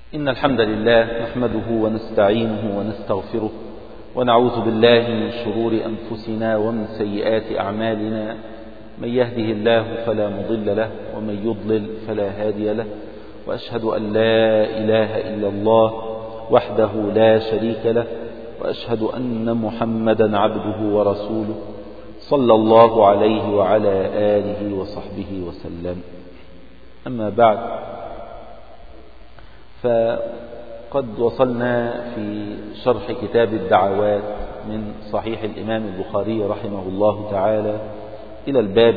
إن الحمد لله نحمده ونستعينه ونستغفره ونعوذ بالله من شرور أنفسنا ومن سيئات أعمالنا. من يهده الله فلا مضل له ومن يضلل فلا هادي له، وأشهد أن لا إله إلا الله وحده لا شريك له، وأشهد أن محمدا عبده ورسوله صلى الله عليه وعلى آله وصحبه وسلم. أما بعد، فقد وصلنا في شرح كتاب الدعوات من صحيح الإمام البخاري رحمه الله تعالى إلى الباب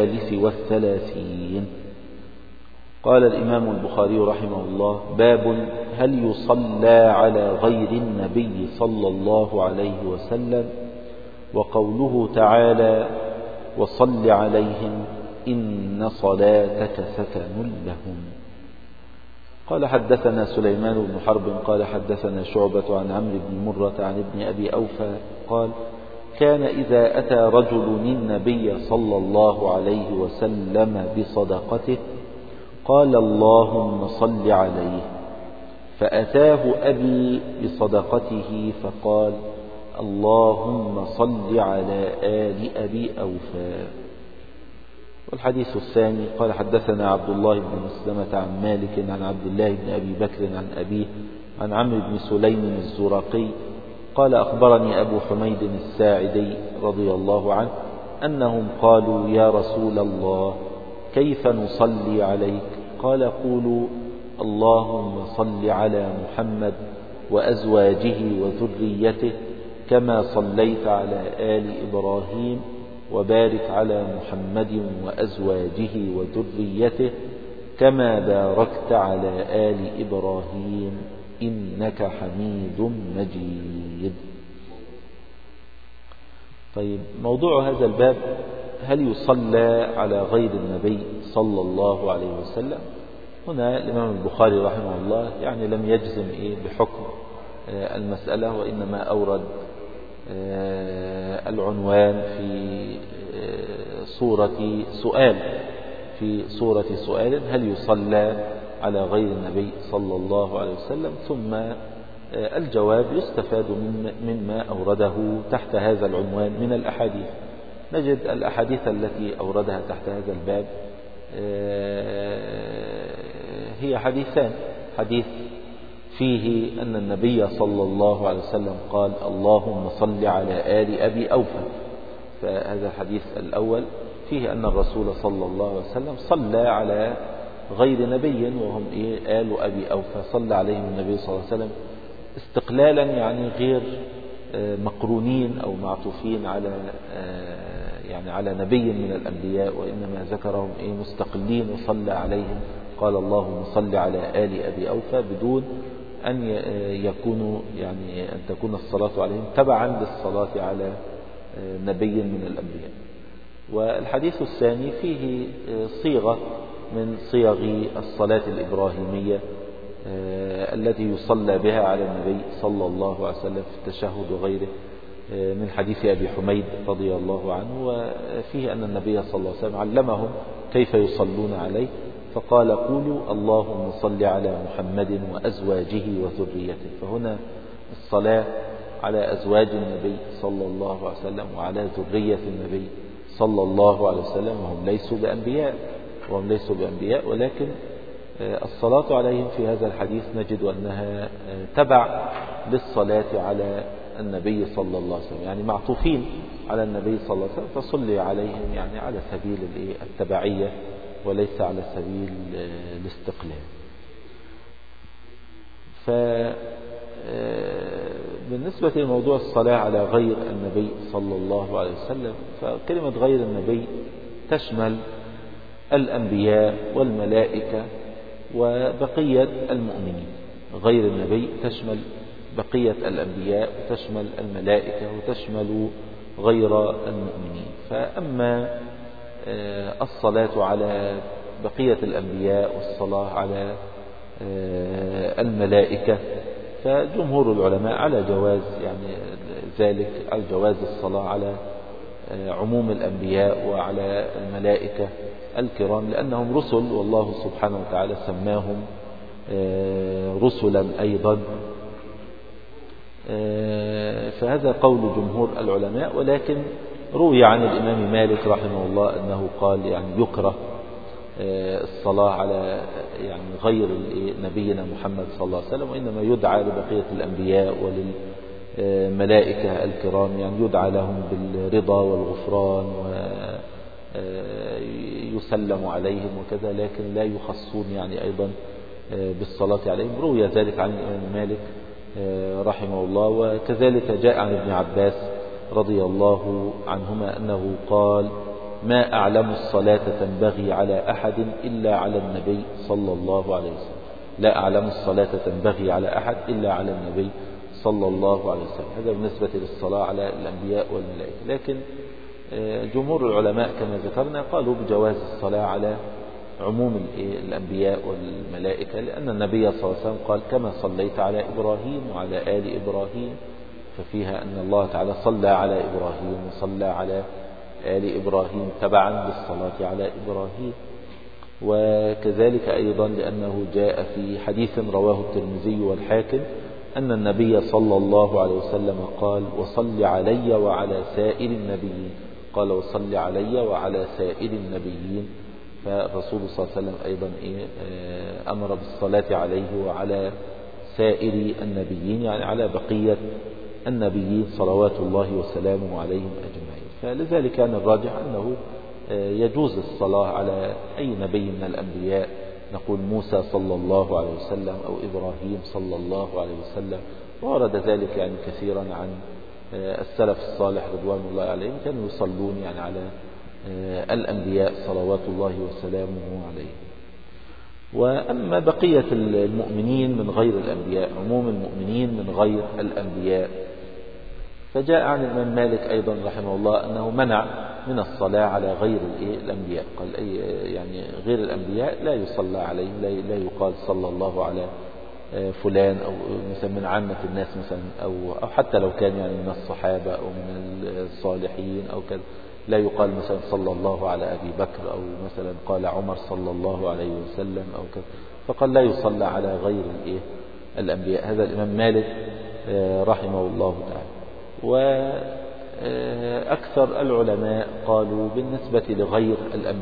33. قال الإمام البخاري رحمه الله: باب هل يصلى على غير النبي صلى الله عليه وسلم، وقوله تعالى: وصل عليهم إن صلاتك سكن لهم. قال: حدثنا سليمان بن حرب قال حدثنا شعبة عن عمرو بن مرة عن ابن أبي أوفى قال: كان إذا أتى رجل النبي صلى الله عليه وسلم بصدقته قال: اللهم صل عليه، فأتاه أبي بصدقته فقال: اللهم صل على آل أبي أوفى. والحديث الثاني: قال حدثنا عبد الله بن مسلمة عن مالك عن عبد الله بن أبي بكر عن أبيه عن عمرو بن سليم الزرقي قال: أخبرني أبو حميد الساعدي رضي الله عنه أنهم قالوا: يا رسول الله، كيف نصلي عليك؟ قال: قولوا: اللهم صل على محمد وأزواجه وذريته كما صليت على آل إبراهيم، وبارك على محمد وأزواجه وذريته كما باركت على آل إبراهيم إنك حميد مجيد. طيب، موضوع هذا الباب: هل يصلى على غير النبي صلى الله عليه وسلم؟ هنا الإمام البخاري رحمه الله لم يجزم بحكم المسألة، وإنما أورد العنوان في صورة سؤال: هل يصلى على غير النبي صلى الله عليه وسلم؟ ثم الجواب يستفاد مما أورده تحت هذا العنوان من الأحاديث. نجد الأحاديث التي أوردها تحت هذا الباب هي حديثان: حديث فيه أن النبي صلى الله عليه وسلم قال: اللهم صل على آل أبي أوفى. فهذا الحديث الأول فيه أن الرسول صلى الله عليه وسلم صلى على غير نبي، وهم آل أبي أوفى، صلى عليهم النبي صلى الله عليه وسلم استقلالا، غير مقرونين أو معطوفين على نبي من الأنبياء، وإنما ذكرهم مستقلين وصلى عليهم. قال: اللهم صل على آل أبي أوفى، بدون أن يكونوا أن تكون الصلاة عليهم تبعا للصلاة على نبي من الأنبياء. والحديث الثاني فيه صيغة من صيغ الصلاة الإبراهيمية التي يصلى بها على النبي صلى الله عليه وسلم في التشهد وغيره، من حديث أبي حميد رضي الله عنه، وفيه أن النبي صلى الله عليه وسلم علمهم كيف يصلون عليه، فقال: قولوا: اللهم صل على محمد وأزواجه وذريته. فهنا الصلاة على أزواج النبي صلى الله عليه وسلم وعلى ذرية النبي صلى الله عليه وسلم، وهم ليسوا بأنبياء، ولكن الصلاة عليهم في هذا الحديث نجد أنها تبع للصلاة على النبي صلى الله عليه وسلم، معطوفين على النبي صلى الله عليه وسلم، فصلي عليهم على سبيل التبعية وليس على سبيل الاستقلال. بالنسبة لموضوع الصلاة على غير النبي صلى الله عليه وسلم، فكلمة غير النبي تشمل الأنبياء والملائكة وبقية المؤمنين. غير النبي تشمل بقية الأنبياء وتشمل الملائكة وتشمل غير المؤمنين. فأما الصلاة على بقية الأنبياء والصلاة على الملائكة، فجمهور العلماء على جواز ذلك، على جواز الصلاة على عموم الأنبياء وعلى الملائكة الكرام، لأنهم رسل، والله سبحانه وتعالى سماهم رسلا أيضا. فهذا قول جمهور العلماء، ولكن روي عن الإمام مالك رحمه الله أنه قال يعني يكره الصلاة على يعني غير نبينا محمد صلى الله عليه وسلم، وإنما يدعى لبقية الأنبياء وللملائكة الكرام، يعني يدعى لهم بالرضا والغفران ويسلم عليهم وكذا، لكن لا يخصون يعني أيضا بالصلاة عليهم. روي ذلك عن الإمام مالك رحمه الله. وكذلك جاء عن ابن عباس رضي الله عنهما أنه قال: ما أعلم الصلاة تنبغي على أحد إلا على النبي صلى الله عليه وسلم. لا أعلم الصلاة تنبغي على أحد إلا على النبي صلى الله عليه وسلم. هذا بالنسبة للصلاة على الأنبياء والملائكة. لكن جمهور العلماء كما ذكرنا قالوا بجواز الصلاة على عموم الأنبياء والملائكة، لأن النبي صلى الله عليه وسلم قال: كما صليت على إبراهيم وعلى آل إبراهيم، ففيها أن الله تعالى صلى على إبراهيم وصلى على آل إبراهيم تبعا للصلاة على إبراهيم. وكذلك أيضا لأنه جاء في حديث رواه الترمذي والحاكم أن النبي صلى الله عليه وسلم قال: وصل علي وعلى سائر النبيين. قال: وصل علي وعلى سائر النبيين. فالرسول صلى الله عليه وسلم أيضا أمر بالصلاة عليه وعلى سائر النبيين، يعني على بقية النبيين صلوات الله وسلامه عليهم أجمعين. فلذلك كان الراجح أنه يجوز الصلاة على أي نبي من الأنبياء، نقول موسى صلى الله عليه وسلم أو إبراهيم صلى الله عليه وسلم. وورد ذلك يعني كثيرا عن السلف الصالح رضوان الله عليهم، كانوا يصلون يعني على الأنبياء صلوات الله وسلامه عليهم. وأما بقية المؤمنين من غير الأنبياء، عموم المؤمنين من غير الأنبياء، فجاء عن الإمام مالك أيضا رحمه الله أنه منع من الصلاة على غير الأنبياء. قال يعني غير الأنبياء لا يصلى عليه، لا يقال صلى الله على فلان أو مثلا من عامة الناس مثلا، أو حتى لو كان يعني من الصحابة أو من الصالحين أو كذا، لا يقال مثلا صلى الله على أبي بكر، أو مثلا قال عمر صلى الله عليه وسلم أو كذا. فقال لا يصلى على غير الأنبياء. هذا الإمام مالك رحمه الله تعالى. وأكثر العلماء قالوا بالنسبة لغير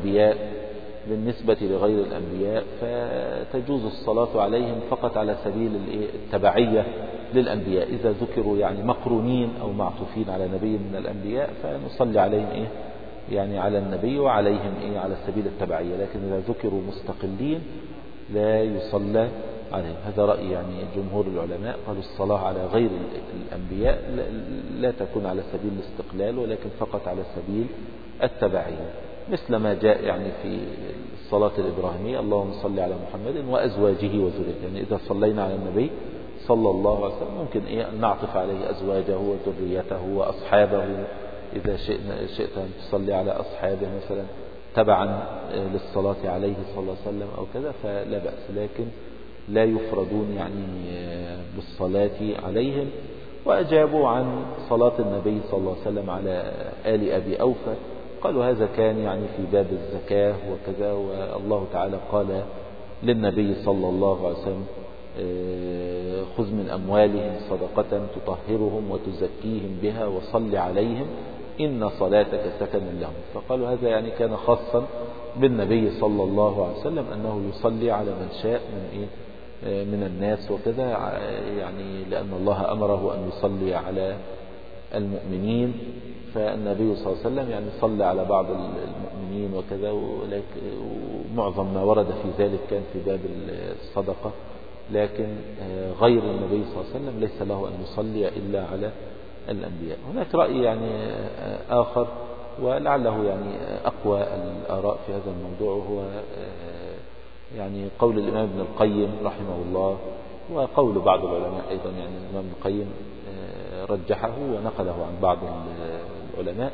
الأنبياء فتجوز الصلاة عليهم فقط على سبيل التبعية للأنبياء. إذا ذكروا يعني مقرونين أو معطوفين على نبي من الأنبياء فنصلي عليهم يعني على النبي وعليهم على سبيل التبعية. لكن إذا ذكروا مستقلين لا يصلى عليهم. هذا رأي يعني جمهور العلماء، قالوا الصلاة على غير الأنبياء لا تكون على سبيل الاستقلال، ولكن فقط على سبيل التبعية، مثل ما جاء يعني في الصلاة الإبراهيمية: اللهم صل على محمد وأزواجه وذريته. يعني إذا صلينا على النبي صلى الله عليه وسلم ممكن أن نعطف عليه أزواجه وذريته وأصحابه، إذا شئت أن تصلي على أصحابه مثلا تبعا للصلاة عليه صلى الله عليه وسلم أو كذا فلا بأس، لكن لا يفردون يعني بالصلاة عليهم. وأجابوا عن صلاة النبي صلى الله عليه وسلم على آل أبي أوفى، قالوا هذا كان يعني في باب الزكاة وكذا، والله تعالى قال للنبي صلى الله عليه وسلم: خذ من أموالهم صدقة تطهرهم وتزكيهم بها وصل عليهم إن صلاتك سكن لهم. فقالوا هذا يعني كان خاصا بالنبي صلى الله عليه وسلم، أنه يصلي على من شاء من الناس وكذا، يعني لأن الله أمره أن يصلي على المؤمنين. فالنبي صلى الله عليه وسلم يعني صلى على بعض المؤمنين وكذا، ومعظم ما ورد في ذلك كان في باب الصدقة. لكن غير النبي صلى الله عليه وسلم ليس له أن يصلي إلا على الأنبياء. هناك رأي يعني آخر ولعله يعني أقوى الآراء في هذا الموضوع، هو يعني قول الإمام ابن القيم رحمه الله، وقول بعض العلماء أيضا. يعني الإمام ابن القيم رجحه ونقله عن بعض العلماء،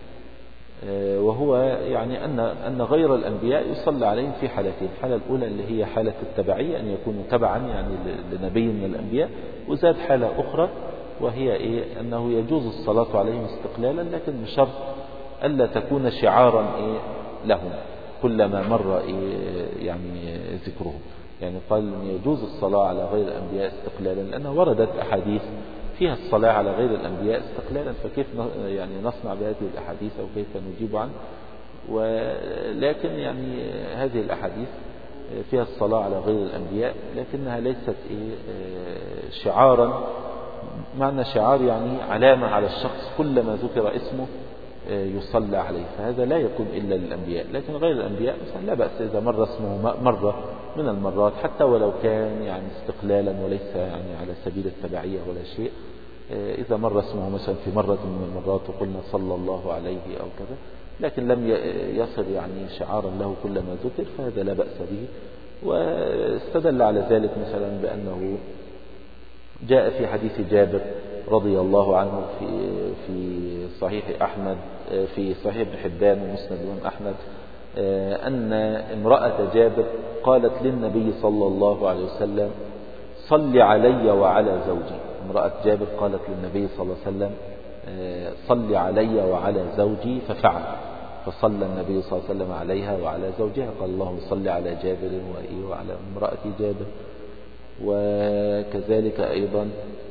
وهو يعني أن غير الأنبياء يصلى عليهم في حالتين: الحالة الأولى اللي هي حالة التبعية، أن يكونوا تبعا يعني لنبي من الأنبياء، وزاد حالة أخرى وهي أنه يجوز الصلاة عليهم استقلالا، لكن بشرط ألا تكون شعارا لهم كلما مر يعني ذكرهم. يعني قال أن يجوز الصلاة على غير الأنبياء استقلالا، لأنها وردت أحاديث فيها الصلاة على غير الأنبياء استقلالا، فكيف يعني نصنع بهذه الأحاديث أو كيف نجيب عنه؟ ولكن يعني هذه الأحاديث فيها الصلاة على غير الأنبياء، لكنها ليست شعارا. معنى شعار يعني علامة على الشخص كلما ذكر اسمه يصلى عليه، فهذا لا يكون إلا للأنبياء. لكن غير الأنبياء مثلا لا بأس إذا مر اسمه مرة من المرات، حتى ولو كان يعني استقلالا وليس يعني على سبيل التبعية ولا شيء. إذا مر اسمه مثلا في مرة من المرات وقلنا صلى الله عليه أو كذا، لكن لم يصل يعني شعارا له كلما ذكر، فهذا لا بأس به. واستدل على ذلك مثلا بأنه جاء في حديث جابر رضي الله عنه في صحيح أحمد، في صحيح ابن حبان ومسند الإمام أحمد، أن امرأة جابر قالت للنبي صلى الله عليه وسلم: صل علي وعلى زوجي. امرأة جابر قالت للنبي صلى الله عليه وسلم: صل علي وعلى زوجي، ففعل، فصلى النبي صلى الله عليه وسلم عليها وعلى زوجها. قال: اللهم صل على جابر وعلى امرأة جابر. وكذلك أيضا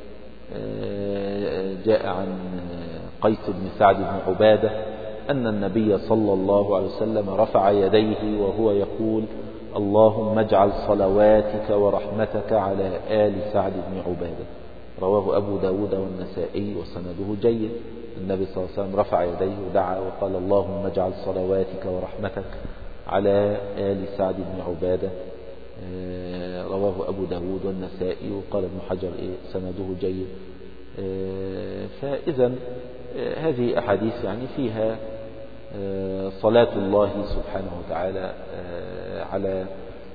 جاء عن قيس بن سعد بن عبادة أن النبي صلى الله عليه وسلم رفع يديه وهو يقول: اللهم اجعل صلواتك ورحمتك على آل سعد بن عبادة. رواه أبو داود والنسائي وسنده جيد. النبي صلى الله عليه وسلم رفع يديه ودعا وقال: اللهم اجعل صلواتك ورحمتك على آل سعد بن عبادة. رواه أبو داود والنسائي، وقال ابن حجر سنده جيد. فإذا هذه أحاديث يعني فيها صلاة الله سبحانه وتعالى على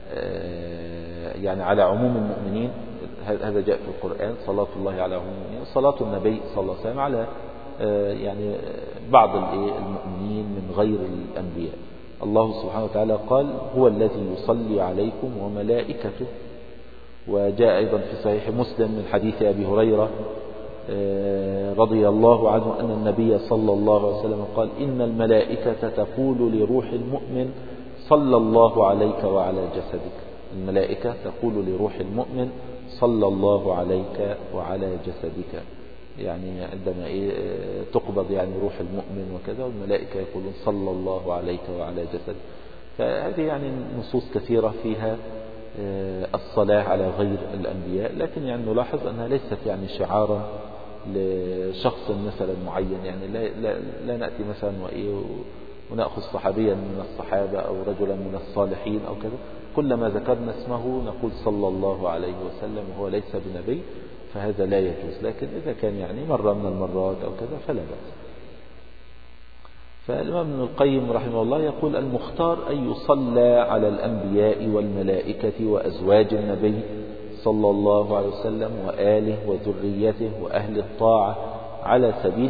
يعني على عموم المؤمنين. هذا جاء في القرآن، صلاة الله على عموم المؤمنين. صلاة النبي صلى الله عليه وسلم على يعني بعض المؤمنين من غير الأنبياء. الله سبحانه وتعالى قال: هو الذي يصلي عليكم وملائكته. وجاء أيضا في صحيح مسلم من حديث أبي هريرة رضي الله عنه أن النبي صلى الله عليه وسلم قال: إن الملائكة تقول لروح المؤمن: صلى الله عليك وعلى جسدك. الملائكة تقول لروح المؤمن: صلى الله عليك وعلى جسدك. يعني عندما تقبض يعني روح المؤمن وكذا، والملائكة يقولون: صلى الله عليك وعلى جسدك. فهذه يعني نصوص كثيرة فيها الصلاة على غير الأنبياء، لكن يعني نلاحظ أنها ليست يعني شعارا لشخص مثلا معين. يعني لا نأتي مثلا ونأخذ صحابيا من الصحابة أو رجلا من الصالحين أو كذا، كلما ذكرنا اسمه نقول صلى الله عليه وسلم وهو ليس بنبي، فهذا لا يجوز. لكن إذا كان يعني مرة من المرات أو كذا فلا بأس. فالإمام ابن القيم رحمه الله يقول: المختار أن يصلى على الأنبياء والملائكة وأزواج النبي صلى الله عليه وسلم وآله وذريته وأهل الطاعة على سبيل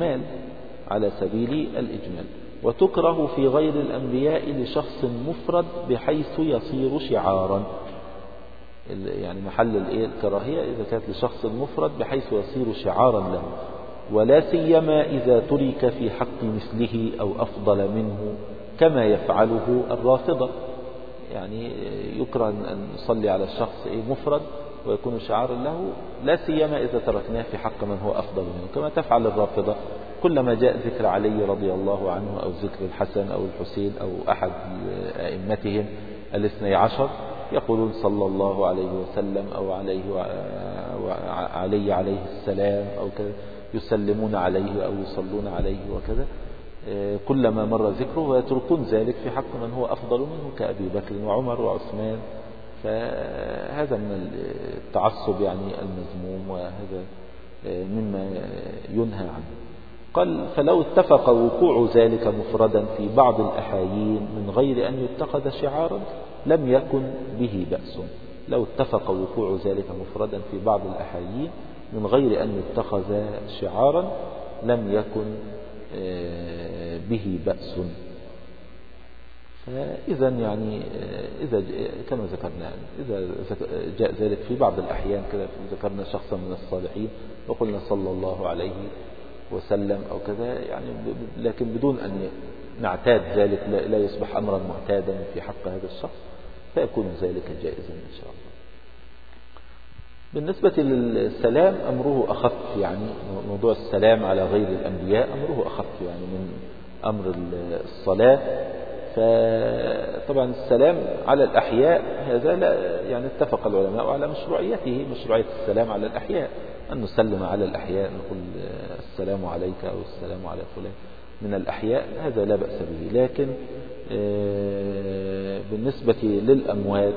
الإجمال. وتكره في غير الأنبياء لشخص مفرد بحيث يصير شعارا. يعني محل الكراهية إذا كانت لشخص مفرد بحيث يصير شعارا له، ولا سيما إذا ترك في حق مثله أو أفضل منه كما يفعله الرافضة. يعني يكره أن نصلي على الشخص مفرد ويكون شعارا له، لا سيما إذا تركناه في حق من هو أفضل منه، كما تفعل الرافضة. كلما جاء ذكر علي رضي الله عنه أو ذكر الحسن أو الحسين أو أحد أئمتهم 12 يقولون صلى الله عليه وسلم أو عليه السلام أو كذا، يسلمون عليه أو يصلون عليه وكذا كلما مر ذكره، ويتركون ذلك في حق من هو أفضل منه كأبي بكر وعمر وعثمان. فهذا من التعصب يعني المذموم، وهذا مما ينهى عنه. قال: فلو اتفق وقوع ذلك مفردا في بعض الأحايين من غير أن يتخذ شعارا لم يكن به بأس. لو اتفق وقوع ذلك مفردا في بعض الأحايين من غير أن يتخذ شعارا لم يكن به بأس. فإذا يعني إذا كما ذكرنا إذا جاء ذلك في بعض الأحيان كذا، ذكرنا شخصا من الصالحين وقلنا صلى الله عليه وسلم أو كذا، يعني لكن بدون أن نعتاد ذلك، لا يصبح أمرا معتادا في حق هذا الشخص، فيكون ذلك جائزا إن شاء الله. بالنسبة للسلام أمره أخف، يعني موضوع السلام على غير الأنبياء أمره أخف يعني من أمر الصلاة. فطبعا السلام على الأحياء هذا لا يعني اتفق العلماء على مشروعيته، مشروعية السلام على الأحياء، أن نسلم على الأحياء، نقول السلام عليك أو السلام على فلان من الأحياء، هذا لا بأس به. لكن بالنسبة للأموات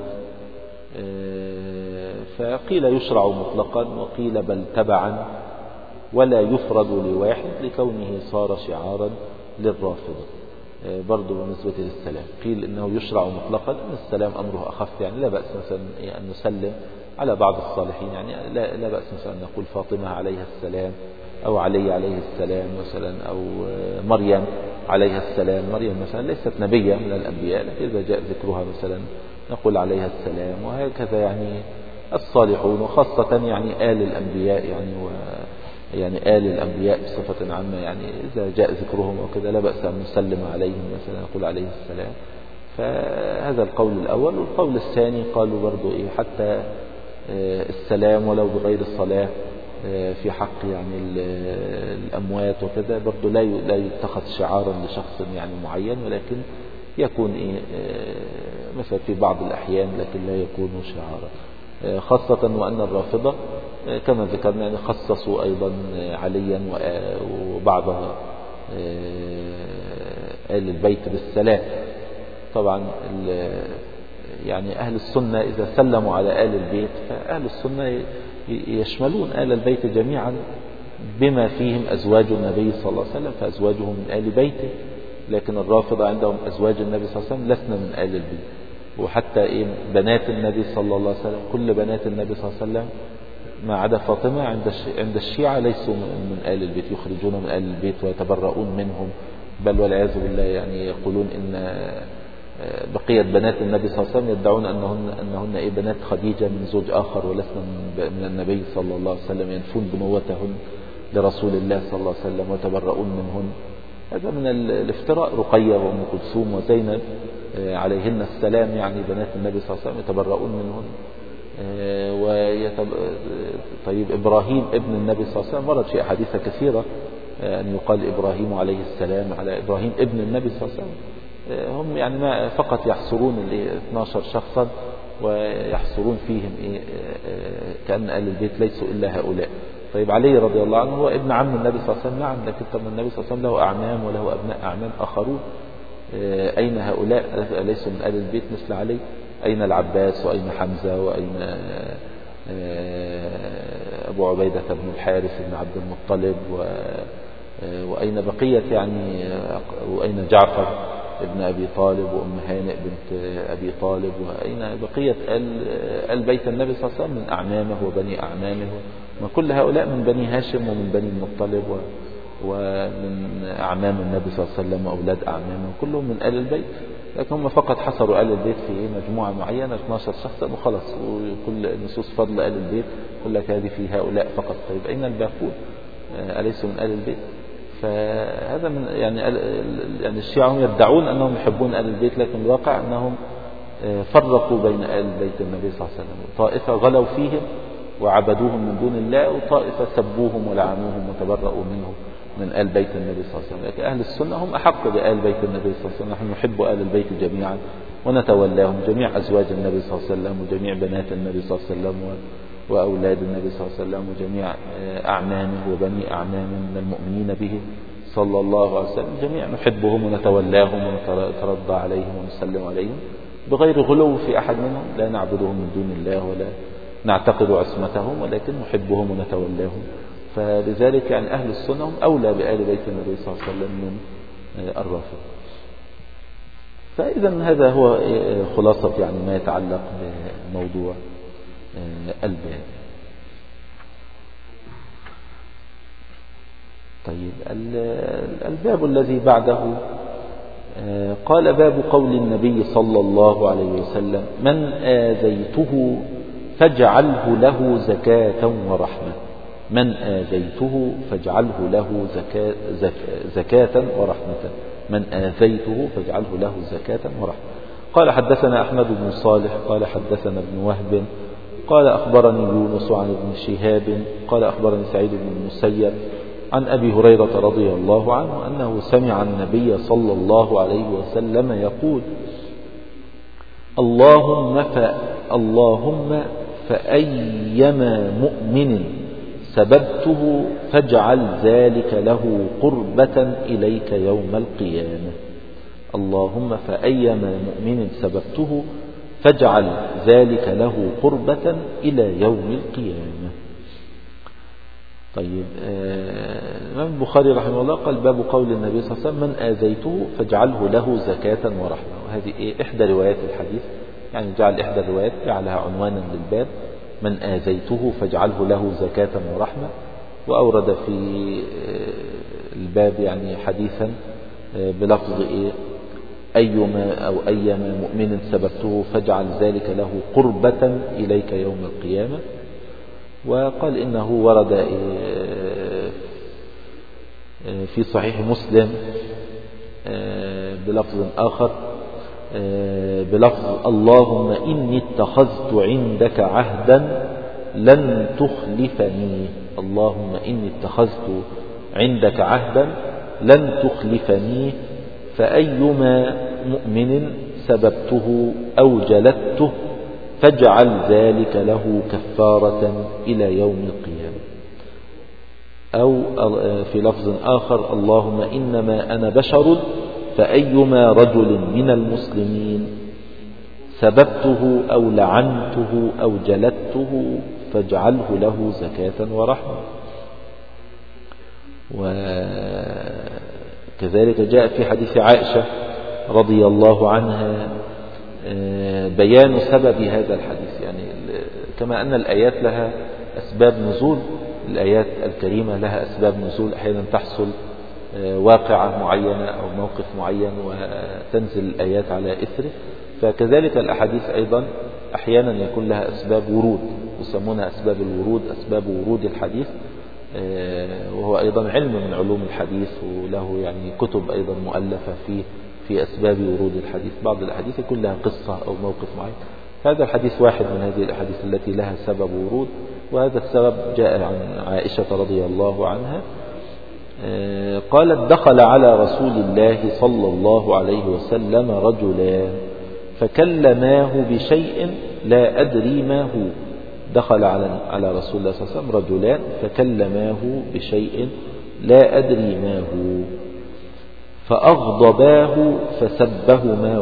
فقيل يشرع مطلقا، وقيل بل تبعا ولا يفرد لواحد لكونه صار شعارا للرافضة. برضو بالنسبة للسلام قيل إنه يشرع مطلقا، إن السلام أمره أخف، يعني لا بأس مثلا أن نسلم على بعض الصالحين، يعني لا بأس مثلا أن نقول فاطمة عليها السلام أو علي عليه السلام مثلا، أو مريم عليها السلام. مريم مثلا ليست نبية من الأنبياء، لكن إذا جاء ذكرها مثلا نقول عليها السلام، وهكذا يعني الصالحون، وخاصة يعني آل الأنبياء، يعني آل الأنبياء بصفة عامة، يعني إذا جاء ذكرهم وكذا لا بأس أن نسلم عليهم مثلا نقول عليه السلام. فهذا القول الأول. والقول الثاني قالوا برضو حتى السلام ولو بغير الصلاة في حق يعني الأموات وكذا برضو لا يتخذ شعارا لشخص يعني معين، ولكن يكون مثلا في بعض الأحيان، لكن لا يكون شعارا. خاصة وأن الرافضة كما ذكرنا يعني خصصوا أيضا عليا وبعض آل البيت بالسلام. طبعا يعني أهل السنة إذا سلموا على آل البيت فأهل السنة يشملون آل البيت جميعا بما فيهم أزواج النبي صلى الله عليه وسلم، فأزواجهم من آل بيته. لكن الرافضة عندهم أزواج النبي صلى الله عليه وسلم لسنا من آل البيت، وحتى بنات النبي صلى الله عليه وسلم كل بنات النبي صلى الله عليه وسلم ما عدا فاطمة عند الشيعة ليسوا من آل البيت، يخرجون من آل البيت ويتبرؤون منهم، بل والعياذ بالله يعني يقولون إن بقية بنات النبي صلى الله عليه وسلم يدعون أنهن بنات خديجة من زوج آخر ولسنا من النبي صلى الله عليه وسلم، ينفون بنوتهن لرسول الله صلى الله عليه وسلم ويتبرؤون منهن. هذا من الافتراء. رقية وأم كلثوم وزينب عليهن السلام يعني بنات النبي صلى الله عليه وسلم يتبرؤون منهن. طيب إبراهيم ابن النبي صلى الله عليه وسلم ورد في أحاديث كثيرة أن يقال إبراهيم عليه السلام على إبراهيم ابن النبي صلى الله عليه وسلم. هم يعني ما فقط يحصرون 12 شخصا ويحصرون فيهم كأن أهل البيت ليسوا إلا هؤلاء. طيب علي رضي الله عنه هو ابن عم النبي صلى الله عليه وسلم، نعم، لكن طبعا النبي صلى الله عليه وسلم له أعمام وله أبناء أعمام آخرون. أين هؤلاء؟ ليسوا من أهل البيت مثل علي. أين العباس وأين حمزة وأين أبو عبيدة بن الحارث بن عبد المطلب وأين بقية يعني، وأين جعفر ابن أبي طالب وأم هانئ بنت أبي طالب، وأين بقية آل بيت النبي صلى الله عليه وسلم من أعمامه وبني أعمامه، وكل هؤلاء من بني هاشم ومن بني المطلب ومن أعمام النبي صلى الله عليه وسلم وأولاد أعمامه، كلهم من آل البيت. لكن هم فقط حصروا آل البيت في مجموعة معينة 12 شخصا وخلص، وكل نصوص فضل آل البيت كل لك هذه في هؤلاء فقط. طيب أين الباقون؟ أليسوا من آل البيت؟ فهذا من يعني الشيعة هم يدعون أنهم يحبون آل البيت، لكن الواقع أنهم فرقوا بين آل بيت النبي صلى الله عليه وسلم. طائفة غلوا فيهم وعبدوهم من دون الله، وطائفة سبوهم ولعنوهم وتبرؤوا منهم من آل بيت النبي صلى الله عليه وسلم. لكن أهل السنة هم أحق بآل بيت النبي صلى الله عليه وسلم. نحن نحب آل البيت جميعا ونتولاهم، جميع أزواج النبي صلى الله عليه وسلم وجميع بنات النبي صلى الله عليه وسلم وأولاد النبي صلى الله عليه وسلم وجميع أعمامه وبني أعمامه من المؤمنين به صلى الله عليه وسلم، جميع نحبهم ونتولاهم ونترضى عليهم ونسلم عليهم بغير غلو في أحد منهم. لا نعبدهم من دون الله ولا نعتقد عصمتهم، ولكن نحبهم ونتولاهم. فلذلك يعني أهل السنة هم أولى بآل بيت النبي صلى الله عليه وسلم من الرافضة. فإذا هذا هو خلاصة يعني ما يتعلق بموضوع الباب. طيب الباب الذي بعده قال باب قول النبي صلى الله عليه وسلم: من آذيته فاجعله له زكاة ورحمة. من آذيته فاجعله له زكاة ورحمة. من آذيته فاجعله له زكاة ورحمة. قال حدثنا أحمد بن صالح قال حدثنا ابن وهب قال أخبرني يونس عن ابن شهاب قال أخبرني سعيد بن المسيب عن أبي هريرة رضي الله عنه أنه سمع النبي صلى الله عليه وسلم يقول اللهم فأيما مؤمن سببته فاجعل ذلك له قربة إليك يوم القيامة. اللهم فأيما مؤمن سببته فاجعل ذلك له قربة إلى يوم القيامة. طيب، الإمام البخاري رحمه الله قال باب قول النبي صلى الله عليه وسلم من آذيته فاجعله له زكاة ورحمة. وهذه إحدى روايات الحديث، يعني جعل إحدى الروايات جعلها عنوانا للباب، من آذيته فاجعله له زكاة ورحمة. وأورد في الباب يعني حديثا بلفظ أيما مؤمن سببته فاجعل ذلك له قربة إليك يوم القيامة. وقال إنه ورد في صحيح مسلم بلفظ آخر بلفظ اللهم إني اتخذت عندك عهدا لن تخلفني. اللهم إني اتخذت عندك عهدا لن تخلفني فأيما مؤمن سببته أو جلدته فاجعل ذلك له كفارة إلى يوم القيامة. أو في لفظ آخر اللهم إنما أنا بشر فأيما رجل من المسلمين سببته أو لعنته أو جلدته فاجعله له زكاة ورحمة. وكذلك جاء في حديث عائشة رضي الله عنها بيان سبب هذا الحديث، يعني كما أن الآيات لها أسباب نزول، الآيات الكريمة لها أسباب نزول، أحيانا تحصل واقعة معينة أو موقف معين وتنزل الآيات على إثره، فكذلك الأحاديث أيضا أحيانا يكون لها أسباب ورود، يسمونها أسباب الورود، أسباب ورود الحديث، وهو أيضا علم من علوم الحديث، وله يعني كتب أيضا مؤلفة في أسباب ورود الحديث. بعض الأحاديث يكون لها قصة أو موقف معين، هذا الحديث واحد من هذه الأحاديث التي لها سبب ورود، وهذا السبب جاء عن عائشة رضي الله عنها قالت دخل على رسول الله صلى الله عليه وسلم رجلان فكلماه بشيء لا أدري ما هو. دخل على رسول الله صلى الله عليه وسلم رجلان فكلماه بشيء لا أدري ما هو فأغضباه فسبهما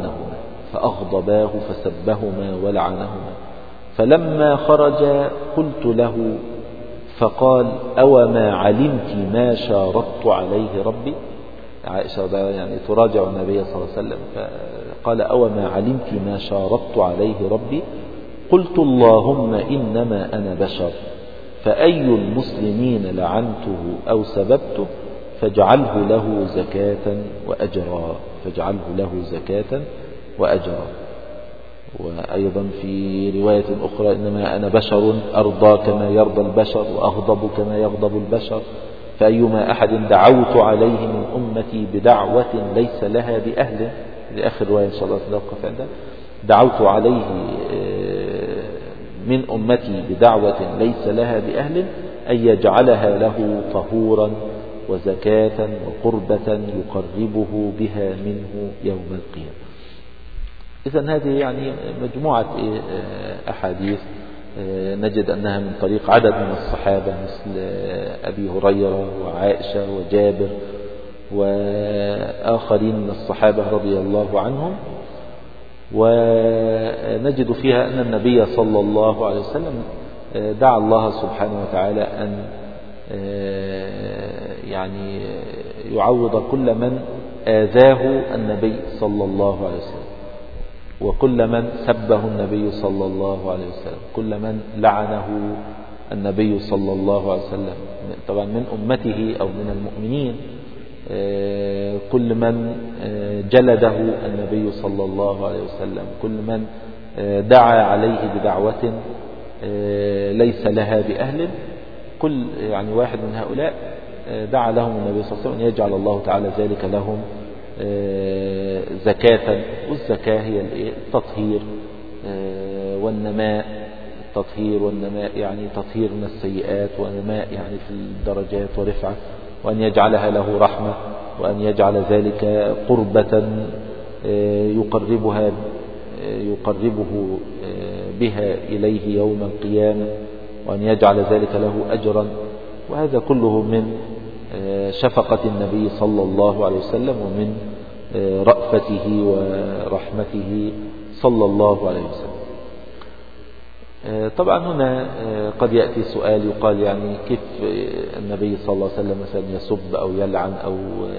ولعنهما فلما خرج قلت له فقال أو ما علمت ما شارطت عليه ربي. عائشة يعني تراجع النبي صلى الله عليه وسلم فقال أو ما علمت ما شارطت عليه ربي. قلت اللهم إنما أنا بشر فأي المسلمين لعنته أو سببته فاجعله له زكاة وأجرا. وأيضا في رواية أخرى إنما أنا بشر أرضى كما يرضى البشر وأغضب كما يغضب البشر فأيما أحد دعوت عليه من أمتي بدعوة ليس لها بأهل، لآخر رواية إن شاء الله نتوقف عندها، دعوت عليه من أمتي بدعوة ليس لها بأهل أن يجعلها له طهورا وزكاة وقربة يقربه بها منه يوم القيامة. إذن هذه يعني مجموعة أحاديث نجد أنها من طريق عدد من الصحابة مثل أبي هريرة وعائشة وجابر وآخرين من الصحابة رضي الله عنهم، ونجد فيها أن النبي صلى الله عليه وسلم دعا الله سبحانه وتعالى أن يعني يعوض كل من آذاه النبي صلى الله عليه وسلم، وكل من سبه النبي صلى الله عليه وسلم، كل من لعنه النبي صلى الله عليه وسلم طبعا من أمته أو من المؤمنين، كل من جلده النبي صلى الله عليه وسلم، كل من دعا عليه بدعوة ليس لها بأهل، كل يعني واحد من هؤلاء دعا لهم النبي صلى الله عليه وسلم أن يجعل الله تعالى ذلك لهم زكاة، والزكاة هي التطهير والنماء. التطهير والنماء يعني تطهير من السيئات، ونماء يعني في الدرجات ورفعة، وأن يجعلها له رحمة، وأن يجعل ذلك قربة يقربه بها إليه يوم القيامة، وأن يجعل ذلك له أجرا. وهذا كله من شفقة النبي صلى الله عليه وسلم، ومن رأفته ورحمته صلى الله عليه وسلم. طبعا هنا قد يأتي سؤال يقال يعني كيف النبي صلى الله عليه وسلم مثلا يسب أو يلعن أو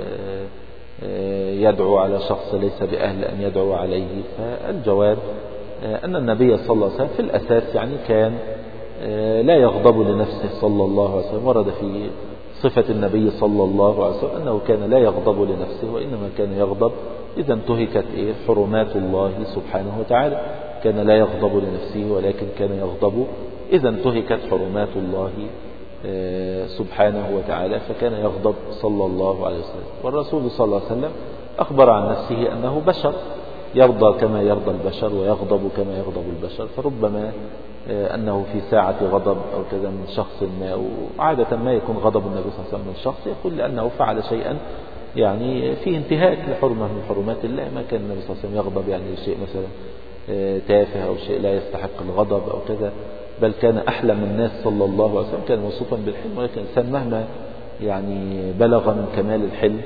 يدعو على شخص ليس بأهل أن يدعو عليه؟ فالجواب أن النبي صلى الله عليه وسلم في الأساس يعني كان لا يغضب لنفسه صلى الله عليه وسلم. ورد في صفة النبي صلى الله عليه وسلم أنه كان لا يغضب لنفسه، وإنما كان يغضب إذا انتهكت حرمات الله سبحانه وتعالى. كان لا يغضب لنفسه، ولكن كان يغضب إذا انتهكت حرمات الله سبحانه وتعالى، فكان يغضب صلى الله عليه وسلم. والرسول صلى الله عليه وسلم أخبر عن نفسه أنه بشر، يرضى كما يرضى البشر ويغضب كما يغضب البشر. فربما أنه في ساعة غضب أو كذا من شخص ما، وعادة ما يكون غضب النبي صلى الله عليه وسلم من شخص يقول لأنه فعل شيئا يعني فيه انتهاك لحرمة من حرمات الله. ما كان النبي صلى الله عليه وسلم يغضب يعني شيء مثلا تافه أو شيء لا يستحق الغضب أو كذا، بل كان أحلم الناس صلى الله عليه وسلم، كان موصوفا بالحلم. ولكن الإنسان مهما يعني بلغ من كمال الحلم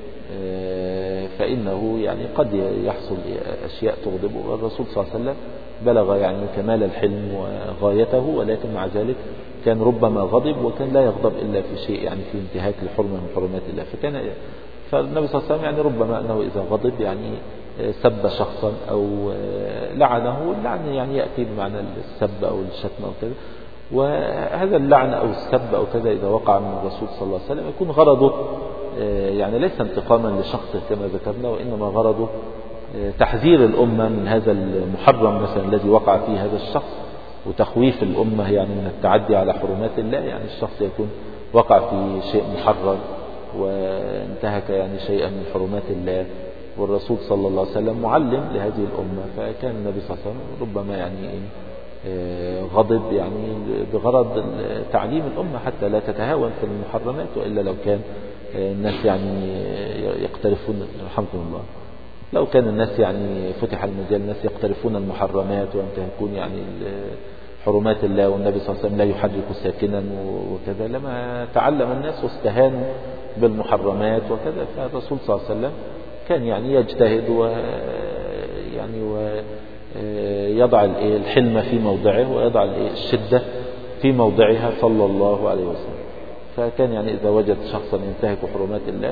فإنه يعني قد يحصل أشياء تغضبه. والرسول صلى الله عليه وسلم بلغ يعني كمال الحلم وغايته، ولكن مع ذلك كان ربما غضب، وكان لا يغضب إلا في شيء يعني في انتهاك الحرمة من حرمات الله. فالنبي صلى الله عليه وسلم يعني ربما أنه إذا غضب يعني سب شخصا أو لعنه. اللعن يعني يأتي بمعنى السب أو الشتم أو كذا، وهذا اللعن أو السب أو كذا إذا وقع من الرسول صلى الله عليه وسلم يكون غرضه يعني ليس انتقاما لشخصه كما ذكرنا، وإنما غرضه تحذير الأمة من هذا المحرم مثلا الذي وقع فيه هذا الشخص، وتخويف الأمة يعني من التعدي على حرمات الله. يعني الشخص يكون وقع في شيء محرم وانتهك يعني شيئا من حرمات الله، والرسول صلى الله عليه وسلم معلم لهذه الأمة. فكان النبي صلى الله عليه وسلم ربما يعني غضب يعني بغرض تعليم الأمة حتى لا تتهاون في المحرمات، وإلا لو كان الناس يعني يقترفون، رحمكم الله، لو كان الناس يعني فتح المجال الناس يقترفون المحرمات وينتهكون يعني حرمات الله، والنبي صلى الله عليه وسلم لا يحرك ساكنا وكذا، لما تعلم الناس واستهانوا بالمحرمات وكذا. فالرسول صلى الله عليه وسلم كان يعني يجتهد ويعني ويضع الحلم في موضعه، ويضع الشدة في موضعها صلى الله عليه وسلم. فكان يعني إذا وجد شخصا ينتهك حرمات الله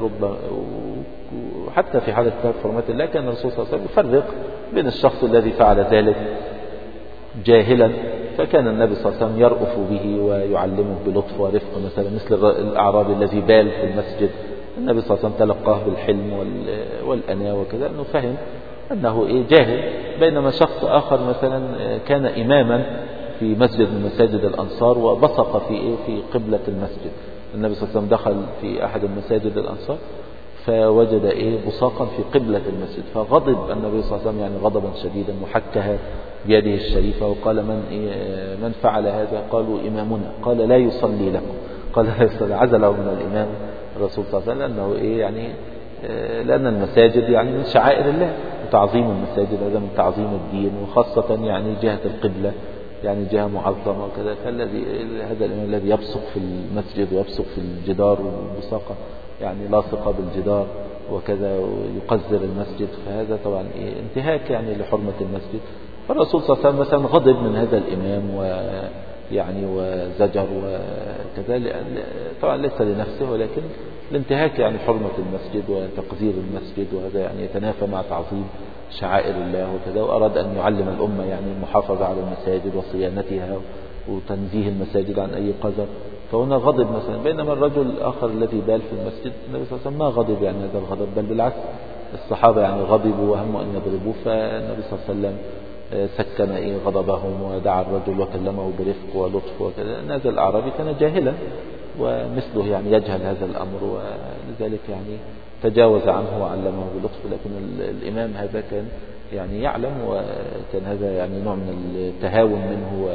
حتى في حالة انتهاك حرمات الله كان الرسول صلى الله عليه وسلم يفرق بين الشخص الذي فعل ذلك جاهلا، فكان النبي صلى الله عليه وسلم يرأف به ويعلمه بلطف ورفق، مثلا مثل الأعرابي الذي بال في المسجد، النبي صلى الله عليه وسلم تلقاه بالحلم والأناة وكذا، أنه فهم أنه جاهل. بينما شخص آخر مثلا كان إماما في مسجد من مساجد الأنصار وبصق في قبلة المسجد، النبي صلى الله عليه وسلم دخل في أحد المساجد الأنصار فوجد بصاقا في قبلة المسجد، فغضب النبي صلى الله عليه وسلم يعني غضبا شديدا، وحكها بيده الشريفة وقال من فعل هذا؟ قالوا إمامنا. قال لا يصلي لكم، قال لا يصلي، عزله من الإمام الرسول صلى الله عليه وسلم، لأنه يعني لأن المساجد يعني من شعائر الله، وتعظيم المساجد هذا من تعظيم الدين، وخاصة يعني جهة القبلة يعني جهة معظمة وكذا. فالذي هذا الإمام الذي يبصق في المسجد ويبصق في الجدار والبصاقة يعني لاصقة بالجدار وكذا ويقذر المسجد، فهذا طبعا انتهاك يعني لحرمة المسجد. فالرسول صلى الله عليه وسلم مثلا غضب من هذا الإمام ويعني وزجر وكذا، طبعا ليس لنفسه ولكن الانتهاك يعني حرمة المسجد وتقذير المسجد، وهذا يعني يتنافى مع تعظيم شعائر الله وكذا، وأراد أن يعلم الأمة يعني المحافظة على المساجد وصيانتها وتنزيه المساجد عن أي قذر. فهنا غضب مثلا. بينما الرجل الآخر الذي بال في المسجد النبي صلى الله عليه وسلم ما غضب يعني هذا الغضب، بل بالعكس الصحابة يعني غضبوا وهموا أن يضربوه، فالنبي صلى الله عليه وسلم سكن غضبهم ودعا الرجل وكلمه برفق ولطف وكذا. هذا الأعرابي كان جاهلا ومثله يعني يجهل هذا الأمر، ولذلك يعني تجاوز عنه وعلمه بلطف. لكن الإمام هذا كان يعني يعلم، وكان هذا يعني نوع من التهاون منه،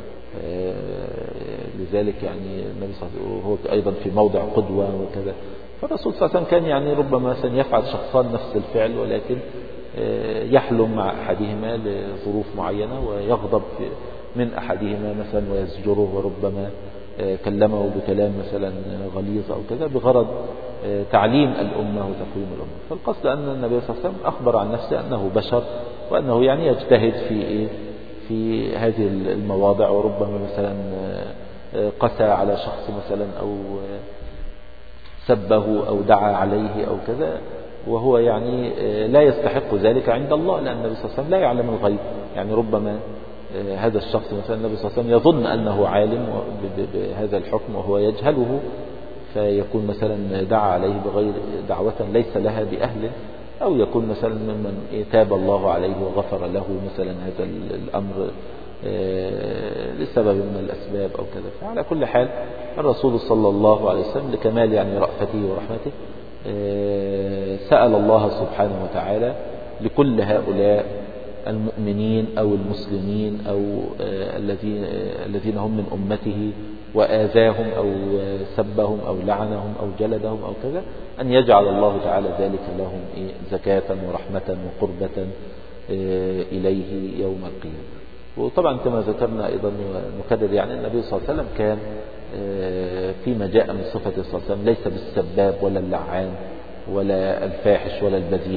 لذلك يعني النبي صلى الله عليه وسلم هو أيضا في موضع قدوة وكذا. فالرسول صلى الله عليه وسلم كان يعني ربما يفعل شخصان نفس الفعل، ولكن يحلم مع أحدهما لظروف معينة ويغضب من أحدهما مثلا ويزجره، وربما كلمه بكلام مثلا غليظ أو كذا بغرض تعليم الأمة وتقويم الأمة. فالقصد أن النبي صلى الله عليه وسلم أخبر عن نفسه أنه بشر، وأنه يعني يجتهد في هذه المواضع، وربما مثلا قسى على شخص مثلا أو سبه أو دعا عليه أو كذا، وهو يعني لا يستحق ذلك عند الله، لأن النبي صلى الله عليه وسلم لا يعلم الغيب. يعني ربما هذا الشخص مثلا النبي صلى الله عليه وسلم يظن أنه عالم بهذا الحكم وهو يجهله، فيكون مثلا دعا عليه بغير دعوة ليس لها بأهل، أو يكون مثلا ممن تاب الله عليه وغفر له مثلا هذا الأمر لسبب من الأسباب أو كذا. فعلى كل حال الرسول صلى الله عليه وسلم لكمال يعني رأفته ورحمته سأل الله سبحانه وتعالى لكل هؤلاء المؤمنين أو المسلمين أو الذين هم من أمته وآذاهم أو سبهم أو لعنهم أو جلدهم أو كذا، أن يجعل الله تعالى ذلك لهم زكاة ورحمة وقربة إليه يوم القيامة. وطبعا كما ذكرنا أيضا نكرر يعني النبي صلى الله عليه وسلم كان فيما جاء من صفة صلى الله عليه وسلم ليس بالسباب ولا اللعان ولا الفاحش ولا البذيء،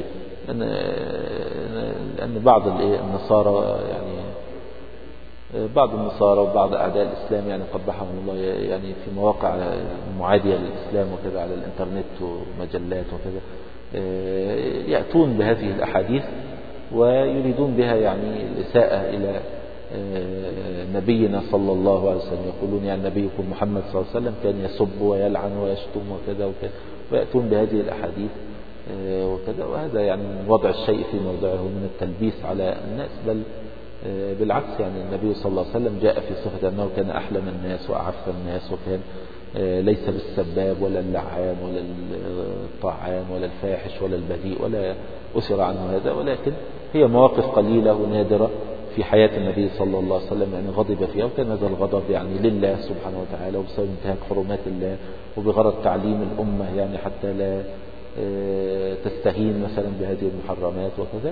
لأن بعض النصارى يعني بعض النصارى وبعض أعداء الإسلام يعني قبحهم الله يعني في مواقع معادية للإسلام وكذا على الإنترنت ومجلات وكذا يأتون بهذه الأحاديث ويريدون بها يعني الإساءة إلى نبينا صلى الله عليه وسلم. يقولون يعني نبيكم محمد صلى الله عليه وسلم كان يسب ويلعن ويشتم وكذا وكذا، ويأتون بهذه الأحاديث وكذا، وهذا يعني وضع الشيء في موضعه من التلبيس على الناس، بل بالعكس يعني النبي صلى الله عليه وسلم جاء في صفة أنه كان أحلم الناس وأعف الناس، وكان ليس بالسباب ولا اللعان ولا الطاعان ولا الفاحش ولا البذيء ولا أسر عنه هذا، ولكن هي مواقف قليلة ونادرة في حياة النبي صلى الله عليه وسلم يعني غضب فيها، وكان هذا الغضب يعني لله سبحانه وتعالى وبسبب انتهاك حرمات الله وبغرض تعليم الأمة يعني حتى لا تستهين مثلا بهذه المحرمات وكذا.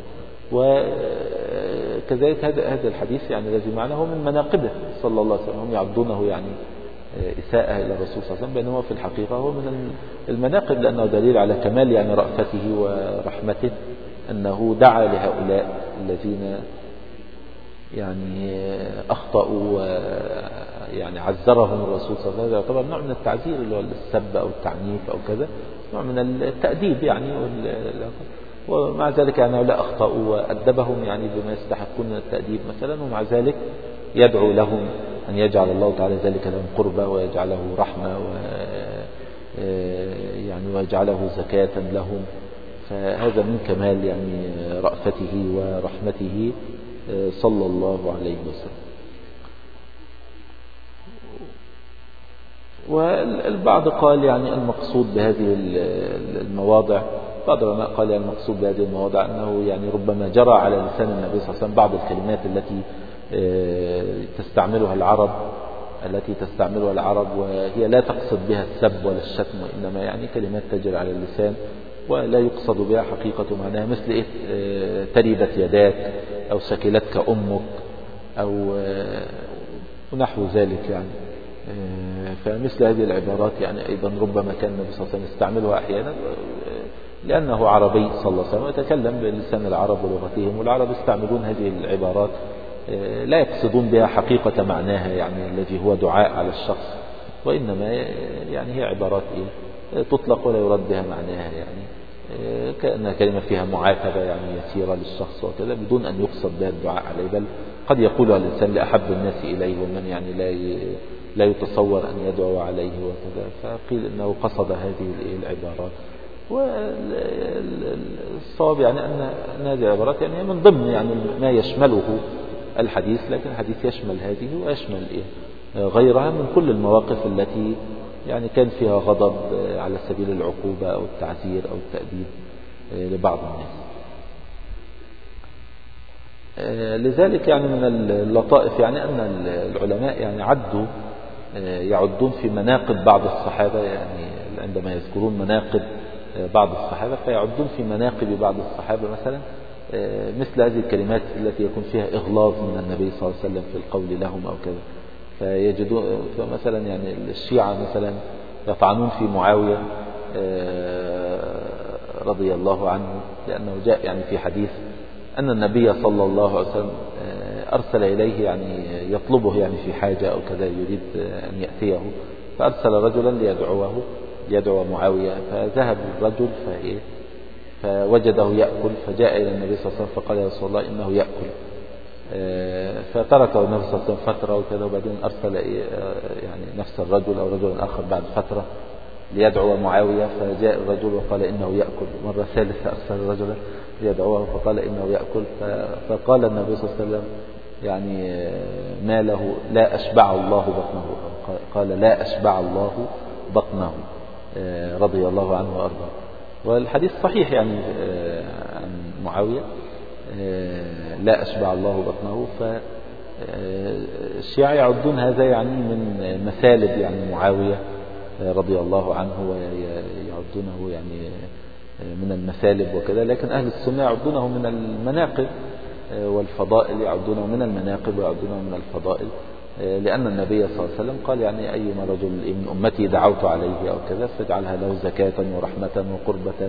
وكذلك هذا الحديث يعني الذي معنا هو من مناقبه صلى الله عليه وسلم، هم يعدونه يعني إساءة إلى الرسول صلى الله عليه وسلم، بينما في الحقيقة هو من المناقب لأنه دليل على كمال يعني رأفته ورحمته، أنه دعا لهؤلاء الذين يعني أخطأوا يعني عذرهم الرسول صلى الله عليه وسلم. يعتبر نوع من التعذير اللي هو السب أو التعنيف أو كذا، نوع من التأديب يعني، ومع ذلك يعني لا أخطأوا وأدبهم يعني بما يستحقون من التأديب مثلا، ومع ذلك يدعو لهم أن يجعل الله تعالى ذلك لهم قربة ويجعله رحمة يعني ويجعله زكاة لهم. فهذا من كمال يعني رأفته ورحمته صلى الله عليه وسلم. والبعض قال يعني المقصود بهذه المواضع، بعض العلماء قال يعني المقصود بهذه المواضع أنه يعني ربما جرى على لسان النبي صلى الله عليه وسلم بعض الكلمات التي تستعملها العرب وهي لا تقصد بها السب ولا الشتم، وإنما يعني كلمات تجري على اللسان ولا يقصد بها حقيقة معناها، مثل تربت يداك أو سكلتك أمك أو نحو ذلك يعني. فمثل هذه العبارات يعني أيضا ربما كان النبي صلى الله عليه وسلم يستعملها أحيانا لأنه عربي صلى الله عليه وسلم ويتكلم بلسان العرب ولغتهم، والعرب يستعملون هذه العبارات لا يقصدون بها حقيقة معناها يعني الذي هو دعاء على الشخص، وإنما يعني هي عبارات تطلق ولا يرد بها معناها، يعني كأنها كلمة فيها معاتبة يعني يسيرة للشخص وكذا، بدون أن يقصد بها الدعاء عليه، بل قد يقولها الإنسان لأحب الناس إليه ومن يعني لا يتصور أن يدعو عليه وكذا، فقيل أنه قصد هذه العبارات والصواب يعني أن هذه العبارات يعني من ضمن يعني ما يشمله الحديث، لكن الحديث يشمل هذه ويشمل غيرها من كل المواقف التي يعني كان فيها غضب على سبيل العقوبة أو التعزير أو التأديب لبعض الناس. لذلك يعني من اللطائف يعني أن العلماء يعني يعدون في مناقب بعض الصحابة، يعني عندما يذكرون مناقب بعض الصحابة فيعدون في مناقب بعض الصحابة مثلا مثل هذه الكلمات التي يكون فيها إغلاظ من النبي صلى الله عليه وسلم في القول لهم أو كذا. فيجدون مثلا يعني الشيعة مثلا يطعنون في معاوية رضي الله عنه، لأنه جاء يعني في حديث أن النبي صلى الله عليه وسلم أرسل إليه يعني يطلبه يعني في حاجة أو كذا يريد أن يأتيه، فأرسل رجلا ليدعو معاوية، فذهب الرجل فوجده يأكل، فجاء إلى النبي صلى الله عليه وسلم فقال يا رسول الله إنه يأكل، فتركه النبي صلى الله عليه وسلم فترة وكذا، وبعدين أرسل يعني نفس الرجل أو رجل آخر بعد فترة ليدعو معاوية، فجاء الرجل وقال إنه يأكل، مرة ثالثة أرسل رجلا ليدعوه فقال إنه يأكل، فقال النبي صلى الله عليه وسلم يعني ما له لا أشبع الله بطنه، قال لا أشبع الله بطنه رضي الله عنه وأرضاه. والحديث صحيح يعني عن معاوية لا أشبع الله بطنه. فالشيعة يعدون هذا يعني من مثالب يعني معاوية رضي الله عنه، ويعدونه يعني من المثالب وكذا، لكن أهل السنة يعدونه من المناقب والفضائل، يعدونه من المناقب ويعدونه من الفضائل، لأن النبي صلى الله عليه وسلم قال يعني أيما رجل من أمتي دعوت عليه أو كذا فاجعلها له زكاة ورحمة وقربة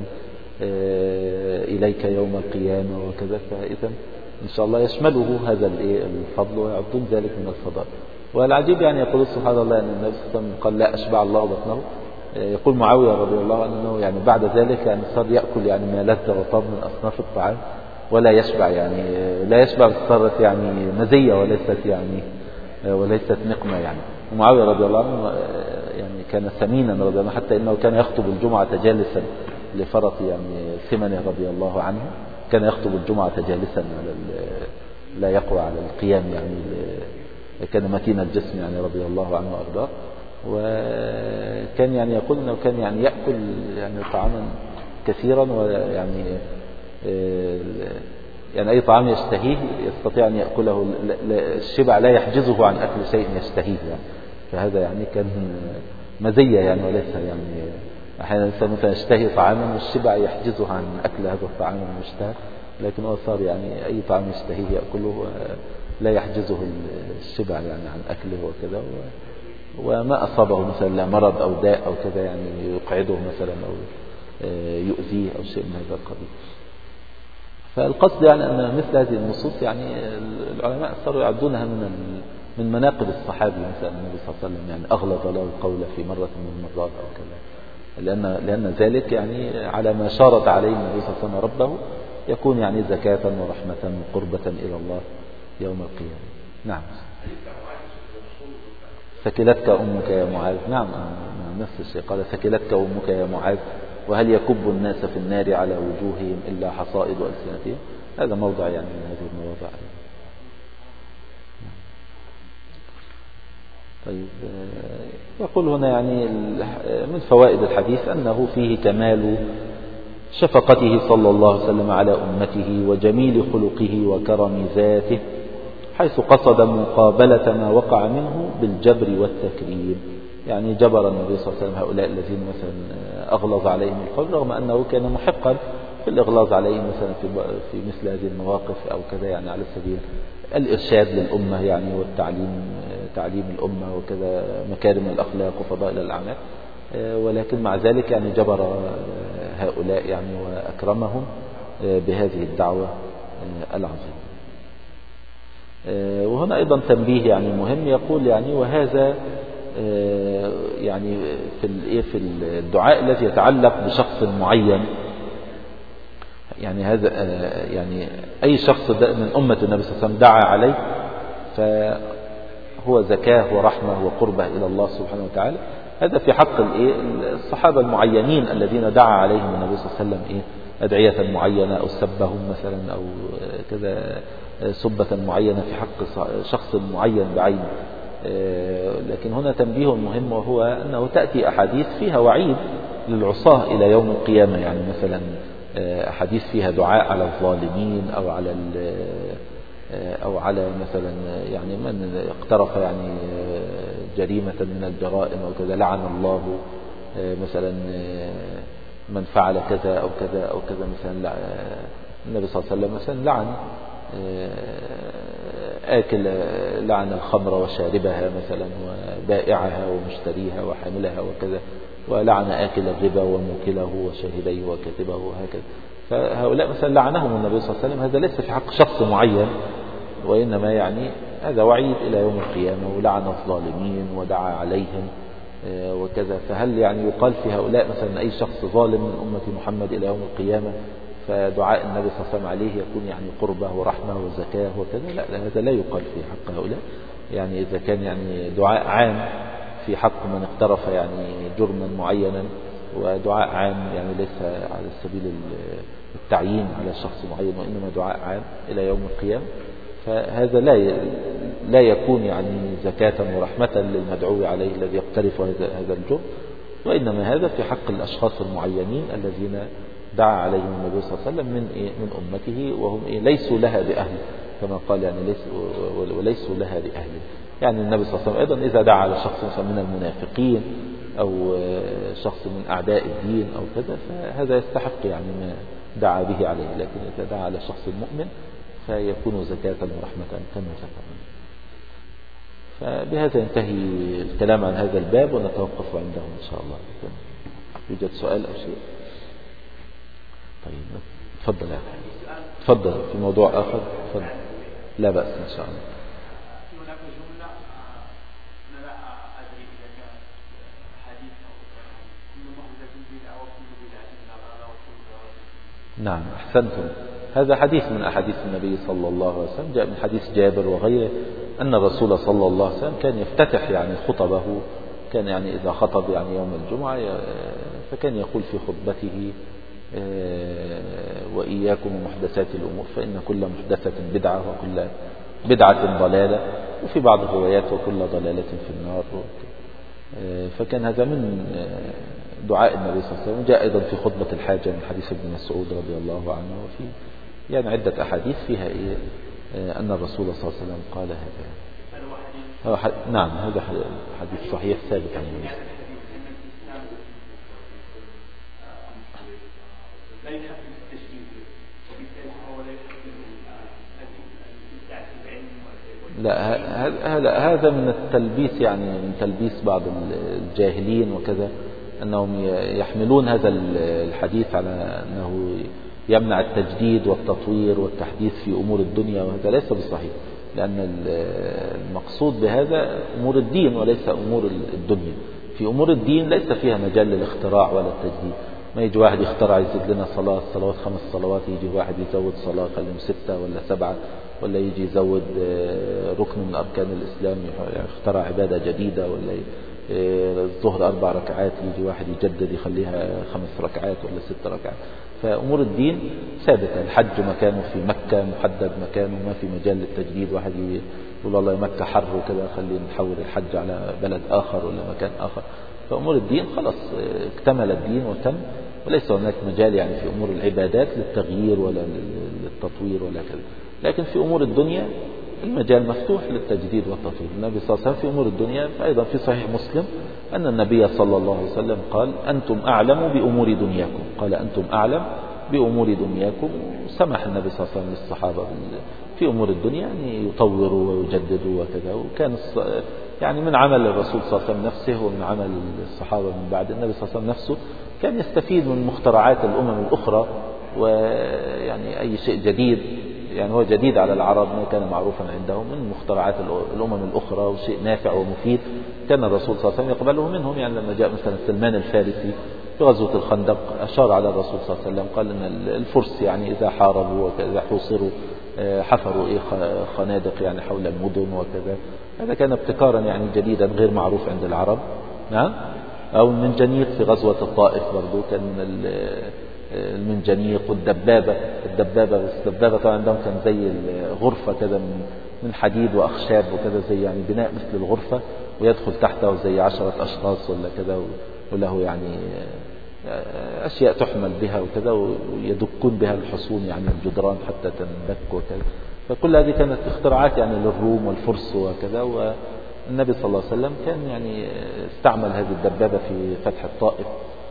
إليك يوم القيامة وكذا، فإذا إن شاء الله يشمله هذا الفضل ويعدون ذلك من الفضائل. والعجيب يعني يقول سبحان الله أن النبي صلى الله عليه وسلم قال لا أشبع الله بطنه، يقول معاوية رضي الله عنه يعني بعد ذلك يعني صار يأكل يعني ما لذ وطاب من أصناف الطعام ولا يشبع، يعني لا يشبع، صارت يعني مزية وليست نقمة يعني. ومعاوية رضي الله عنه يعني كان سمينا رضي الله عنه، حتى إنه كان يخطب الجمعة جالسا لفرط يعني ثمنه رضي الله عنه، كان يخطب الجمعة جالسا لا يقوى على القيام، يعني كان متين الجسم يعني رضي الله عنه وأرضاه. وكان يعني يقول انه كان يعني يأكل يعني طعاما كثيرا، ويعني يعني أي طعام يشتهيه يستطيع أن يأكله، الشبع لا يحجزه عن أكل شيء يشتهيه يعني. فهذا يعني كان مزية يعني، وليس يعني أحيانا الإنسان مثلا يشتهي طعاما والشبع يحجزه عن أكل هذا الطعام المشتهى، لكن هو صار يعني أي طعام يشتهيه يأكله لا يحجزه الشبع يعني عن أكله وكذا، وما أصابه مثلا لا مرض أو داء أو كذا يعني يقعده مثلا أو يؤذيه أو شيء من هذا القبيل. فالقصد يعني أن مثل هذه النصوص يعني العلماء صاروا يعدونها من مناقب الصحابي، مثلا النبي صلى الله عليه وسلم يعني أغلظ له القول في مرة من المرات أو كذا، لأن ذلك يعني على ما شارط عليه النبي صلى الله عليه وسلم ربه يكون يعني زكاة ورحمة وقربة إلى الله يوم القيامة. نعم. ثكلتك أمك يا معاذ، نعم نفس الشيء، قال ثكلتك أمك يا معاذ وهل يكب الناس في النار على وجوههم إلا حصائد ألسنتهم. هذا موضع يعني من هذه المواضع. طيب يقول هنا يعني من فوائد الحديث أنه فيه كمال شفقته صلى الله عليه وسلم على أمته وجميل خلقه وكرم ذاته، حيث قصد مقابلة ما وقع منه بالجبر والتكريم. يعني جبر النبي صلى الله عليه وسلم هؤلاء الذين مثلا أغلظ عليهم القول، رغم أنه كان محقا في الإغلاظ عليهم مثلا في مثل هذه المواقف أو كذا، يعني على سبيل الإرشاد للأمة يعني تعليم الأمة وكذا مكارم الأخلاق وفضائل الأعمال، ولكن مع ذلك يعني جبر هؤلاء يعني وأكرمهم بهذه الدعوة العظيمة. وهنا أيضا تنبيه يعني مهم، يقول يعني وهذا يعني في الدعاء الذي يتعلق بشخص معين، يعني هذا يعني أي شخص من أمة النبي صلى الله عليه وسلم دعا عليه فهو زكاة ورحمة وقربة إلى الله سبحانه وتعالى، هذا في حق الصحابة المعينين الذين دعا عليهم النبي صلى الله عليه وسلم أدعية معينة أو سبهم مثلا أو كذا سبة معينة في حق شخص معين بعينه. لكن هنا تنبيه مهم، وهو أنه تأتي أحاديث فيها وعيد للعصاة إلى يوم القيامة، يعني مثلا أحاديث فيها دعاء على الظالمين أو على مثلا يعني من اقترف يعني جريمة من الجرائم أو كذا لعن الله مثلا من فعل كذا أو كذا أو كذا. مثلا النبي صلى الله عليه وسلم مثلا لعن لعن الخمر وشاربها مثلا وبائعها ومشتريها وحاملها وكذا، ولعن آكل الربا وموكله وشاهديه وكاتبه وهكذا. فهؤلاء مثلا لعنهم النبي صلى الله عليه وسلم، هذا ليس في حق شخص معين، وإنما يعني هذا وعيد إلى يوم القيامة، ولعن الظالمين ودعا عليهم وكذا. فهل يعني يقال في هؤلاء مثلا أي شخص ظالم من أمة محمد إلى يوم القيامة فدعاء النبي صلى الله عليه وسلم عليه يكون يعني قربة ورحمة وزكاة وكذا؟ لا، هذا لا يقال في حق هؤلاء. يعني إذا كان يعني دعاء عام في حق من اقترف يعني جرما معينا، ودعاء عام يعني ليس على سبيل التعيين على شخص معين، وإنما دعاء عام إلى يوم القيامة، فهذا لا يكون يعني زكاة ورحمة للمدعو عليه الذي يقترف هذا الجرم، وإنما هذا في حق الأشخاص المعينين الذين دعا عليهم النبي صلى الله عليه وسلم من أمته، وهم ليسوا لها بأهل كما قال، يعني وليسوا لها بأهل. يعني النبي صلى الله عليه وسلم أيضا إذا دعا على شخص من المنافقين أو شخص من أعداء الدين أو كذا، فهذا يستحق يعني ما دعا به عليه. لكن إذا دعا على شخص مؤمن فيكون زكاة ورحمة كما ذكرنا. فبهذا ينتهي الكلام عن هذا الباب، ونتوقف عنده إن شاء الله. يوجد سؤال أو شيء؟ طيب تفضل يا أخي، تفضل في موضوع آخر، تفضل. لا بأس إن شاء الله. هناك جملة أنا لا أدري إذا كانت حديث أو كل محدث بدعة وكل بدعة ضلالة وكل ضلالة. نعم أحسنتم. هذا حديث من أحاديث النبي صلى الله عليه وسلم، جاء من حديث جابر وغيره أن الرسول صلى الله عليه وسلم كان يفتتح يعني خطبه، كان يعني إذا خطب يعني يوم الجمعة فكان يقول في خطبته وإياكم ومحدثات الأمور فإن كل محدثة بدعة وكل بدعة ضلالة، وفي بعض الروايات وكل ضلالة في النار. فكان هذا من دعاء النبي صلى الله عليه وسلم. جاء أيضا في خطبة الحاجة من حديث ابن مسعود رضي الله عنه، وفي يعني عدة أحاديث فيها أن الرسول صلى الله عليه وسلم قال هذا. نعم هذا حديث صحيح ثابت عن النبي. لا هذا من التلبيس، يعني من تلبيس بعض الجاهلين وكذا، أنهم يحملون هذا الحديث على أنه يمنع التجديد والتطوير والتحديث في أمور الدنيا، وهذا ليس بالصحيح، لأن المقصود بهذا أمور الدين وليس أمور الدنيا. في أمور الدين ليس فيها مجال للاختراع ولا التجديد. ما يجي واحد يخترع يزيد لنا صلوات 5 صلوات، يجي واحد يزود صلاة خليهم 6 ولا 7، ولا يجي يزود ركن من أركان الإسلام يخترع عبادة جديدة، ولا الظهر 4 ركعات يجي واحد يجدد يخليها 5 ركعات ولا 6 ركعات. فأمور الدين ثابتة. الحج مكانه في مكة محدد مكانه، ما في مجال للتجديد. واحد يقول والله مكة حر وكذا خلينا نحول الحج على بلد آخر ولا مكان آخر. فأمور الدين خلاص اكتمل الدين وتم، وليس هناك مجال يعني في أمور العبادات للتغيير ولا للتطوير ولا كذا. لكن في أمور الدنيا المجال مفتوح للتجديد والتطوير. النبي صلى الله عليه وسلم في أمور الدنيا أيضا في صحيح مسلم أن النبي صلى الله عليه وسلم قال أنتم أعلم بأمور دنياكم، قال أنتم أعلم بأمور دنياكم. سمح النبي صلى الله عليه وسلم للصحابة في أمور الدنيا يعني يطوروا ويجددوا وكذا. وكان يعني من عمل الرسول صلى الله عليه وسلم نفسه ومن عمل الصحابة من بعد النبي صلى الله عليه وسلم نفسه، كان يستفيد من مخترعات الأمم الأخرى، ويعني أي شيء جديد يعني هو جديد على العرب ما كان معروفا عندهم من مخترعات الأمم الأخرى وشيء نافع ومفيد، كان الرسول صلى الله عليه وسلم يقبله منهم. يعني لما جاء مثلا سلمان الفارسي في غزوة الخندق أشار على الرسول صلى الله عليه وسلم قال أن الفرس يعني إذا حاربوا وكذا حوصروا حفروا خنادق يعني حول المدن وكذا. هذا كان ابتكارا يعني جديدا غير معروف عند العرب. نعم أو المنجنيق في غزوة الطائف برضو كان المنجنيق والدبابة. الدبابة طبعا عندهم كان زي الغرفة كده من حديد وأخشاب وكذا، زي يعني بناء مثل الغرفة، ويدخل تحته زي 10 أشخاص ولا كذا، وله يعني أشياء تحمل بها وكذا، ويدكون بها الحصون يعني الجدران حتى تندك وكذا. فكل هذه كانت اختراعات يعني للروم والفرس وكذا. والنبي صلى الله عليه وسلم كان يعني استعمل هذه الدبابة في فتح الطائف.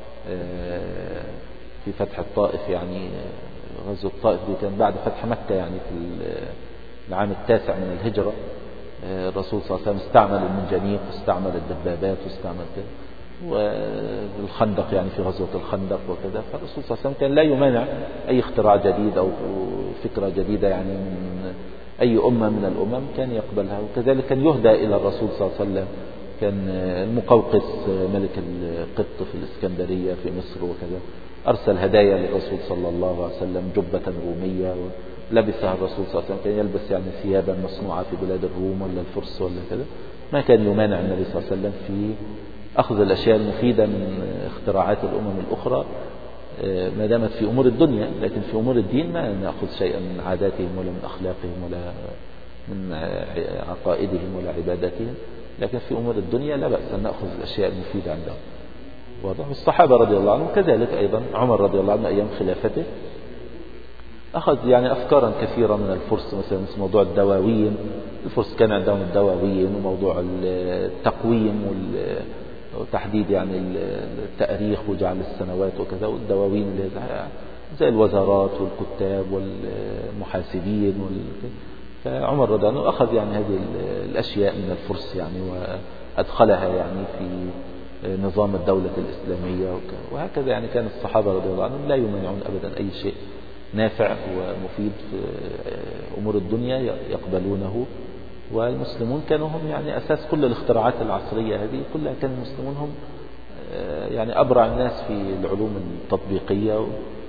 يعني غزوة الطائف دي كان بعد فتح مكة يعني في العام 9 من الهجرة. الرسول صلى الله عليه وسلم استعمل المنجنيق واستعمل الدبابات واستعمل كذا، والخندق يعني في غزوة الخندق وكذا. فالرسول صلى الله عليه وسلم كان لا يمانع أي اختراع جديد أو فكرة جديدة يعني من أي أمة من الأمم كان يقبلها. وكذلك كان يهدى إلى الرسول صلى الله عليه وسلم. كان المقوقس ملك القبط في الإسكندرية في مصر وكذا أرسل هدايا للرسول صلى الله عليه وسلم، جبة رومية لبسها الرسول صلى الله عليه وسلم. كان يلبس يعني ثيابا مصنوعة في بلاد الروم ولا الفرس ولا كذا. ما كان يمانع النبي صلى الله عليه وسلم في أخذ الأشياء المفيدة من اختراعات الأمم الأخرى ما دامت في أمور الدنيا. لكن في أمور الدين ما نأخذ شيئا من عاداتهم ولا من أخلاقهم ولا من عقائدهم ولا عباداتهم. لكن في أمور الدنيا لا بأس أن نأخذ الأشياء المفيدة عندهم. واضح. الصحابة رضي الله عنهم كذلك أيضا. عمر رضي الله عنه أيام خلافته أخذ يعني أفكارا كثيرة من الفرس، مثلا موضوع الدواوين. الفرس كان عندهم الدواوين وموضوع التقويم وتحديد يعني التاريخ وجعل السنوات وكذا، والدواوين اللي زي الوزارات والكتاب والمحاسبين فعمر رضي الله عنه أخذ يعني هذه الأشياء من الفرس يعني وأدخلها يعني في نظام الدولة الإسلامية وهكذا. يعني كان الصحابة رضي الله عنهم لا يمنعون أبدا أي شيء نافع ومفيد في أمور الدنيا يقبلونه. والمسلمون كانوا هم يعني أساس كل الاختراعات العصرية هذه كلها. كان المسلمون هم يعني أبرع الناس في العلوم التطبيقية.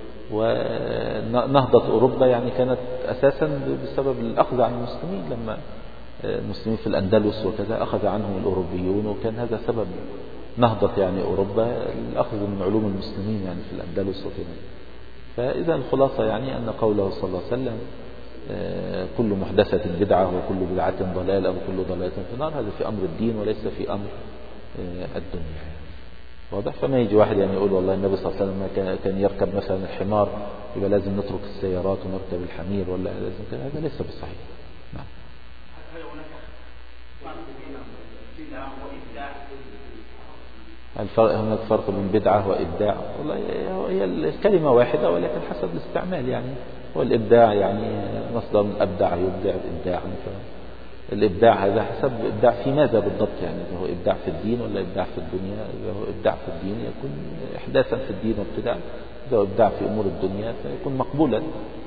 ونهضة أوروبا يعني كانت أساسا بسبب الأخذ عن المسلمين. لما المسلمين في الأندلس وكذا أخذ عنهم الأوروبيون، وكان هذا سبب نهضة يعني أوروبا، الأخذ من علوم المسلمين يعني في الأندلس وكذا. فإذا الخلاصة يعني أن قوله صلى الله عليه وسلم كل محدثة بدعة وكل بدعة ضلالة وكل ضلالة في النار، هذا في أمر الدين وليس في أمر الدنيا. واضح. فما يجي واحد يعني يقول والله النبي صلى الله عليه وسلم كان يركب مثلا الحمار يبقى لازم نترك السيارات ونركب الحمير ولا لازم كذا، هذا ليس بصحيح. نعم. هناك فرق بين بدعة وإبداع. والله هي الكلمة واحدة ولكن حسب الاستعمال. يعني والإبداع يعني مصدر من أبدع يبدع إبداعا. فالإبداع هذا حسب إبداع في ماذا بالضبط. يعني إذا هو إبداع في الدين ولا إبداع في الدنيا. إذا هو إبداع في الدين يكون إحداثا في الدين وابتداع. إذا هو إبداع في أمور الدنيا فيكون مقبولا.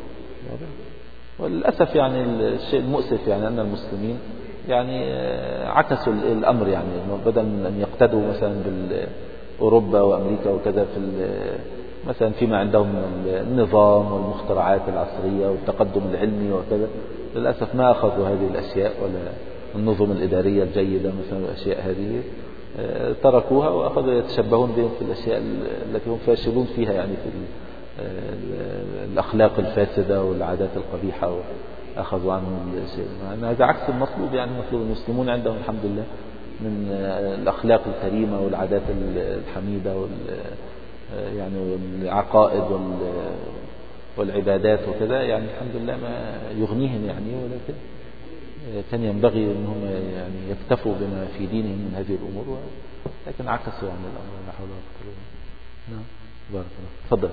وللأسف يعني الشيء المؤسف يعني أن المسلمين يعني عكسوا الأمر. يعني بدل من أن يقتدوا مثلا بالأوروبا وأمريكا وكذا في مثلا فيما عندهم من النظام والمخترعات العصرية والتقدم العلمي وكذا، للأسف ما أخذوا هذه الأشياء ولا النظم الإدارية الجيدة مثلا الأشياء هذه، تركوها وأخذوا يتشبهون بهم في الأشياء التي هم فاشلون فيها. يعني في الأخلاق الفاسدة والعادات القبيحة أخذوا عنهم الشيء. هذا عكس المطلوب. يعني المطلوب المسلمون عندهم الحمد لله من الأخلاق الكريمة والعادات الحميدة يعني والعقائد والعبادات وكذا. يعني الحمد لله ما يغنيهم يعني، ولكن كان ينبغي أنهم يعني يكتفوا بما في دينهم من هذه الأمور، لكن عكسوا عن الأمر. لا حول ولا قوة إلا بالله. نعم. بارك الله. تفضل.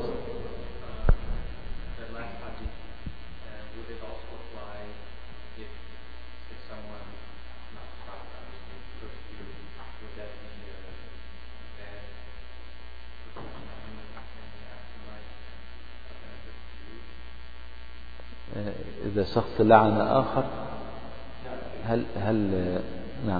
إذا شخص لعن آخر هل نعم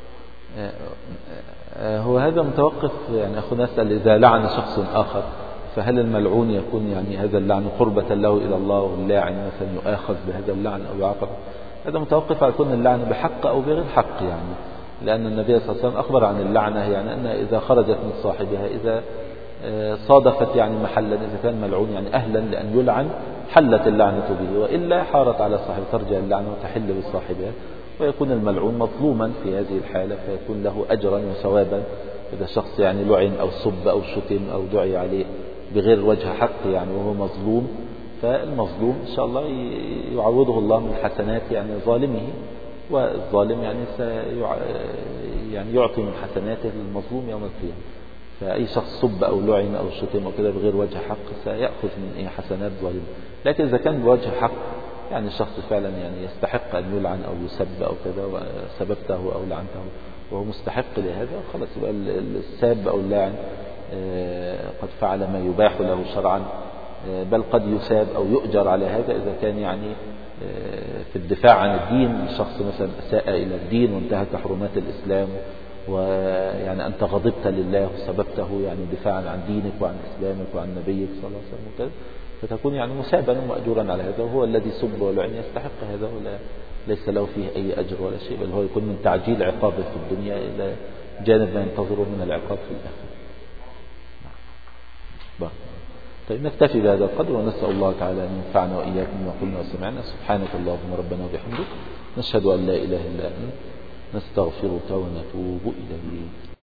هو هذا متوقف. يعني أخذ نسأل إذا لعن شخص آخر فهل الملعون يكون يعني هذا اللعن قربة له إلى الله، واللاعن مثلا يؤاخذ بهذا اللعن أو يعاقب؟ هذا متوقف على كون اللعن بحق أو بغير حق يعني، لأن النبي صلى الله عليه وسلم أخبر عن اللعنة يعني أنها إذا خرجت من صاحبها، إذا صادفت يعني محلا، إذا كان ملعون يعني أهلا لأن يلعن حلت اللعنة به، وإلا حارت على صاحبه، ترجع اللعنة وتحل بصاحبها، ويكون الملعون مظلوما في هذه الحالة، فيكون له أجرا وثوابا. إذا شخص يعني لعن أو سب أو شتم أو دعي عليه بغير وجه حق يعني وهو مظلوم، فالمظلوم إن شاء الله يعوضه الله من حسنات يعني ظالمه، والظالم يعني يعني يعطي من حسناته للمظلوم يوم القيامة. فأي شخص سب أو لعن أو شتم أو كده بغير وجه حق سيأخذ من حسنات ظالمه. لكن إذا كان بوجه حق يعني الشخص فعلا يعني يستحق أن يلعن أو يسب أو كذا وسببته أو لعنته وهو مستحق لهذا، خلاص يبقى الساب أو اللاعن قد فعل ما يباح له شرعا، بل قد يساب أو يؤجر على هذا إذا كان يعني في الدفاع عن الدين. الشخص مثلا أساء إلى الدين وانتهك حرمات الإسلام، ويعني أنت غضبت لله وسببته يعني دفاعا عن دينك وعن إسلامك وعن نبيك صلى الله عليه وسلم، فتكون يعني مسابا ومأجورا على هذا، وهو الذي سب ولعن يستحق هذا ولا ليس له فيه أي أجر ولا شيء، بل هو يكون من تعجيل عقابه في الدنيا إلى جانب ما ينتظره من العقاب في الآخرة. طيب نكتفي بهذا القدر، ونسأل الله تعالى أن ينفعنا وإياكم بما قلنا وسمعنا. سبحانك اللهم ربنا وبحمدك، نشهد أن لا إله إلا أنت، نستغفرك ونتوب إليك.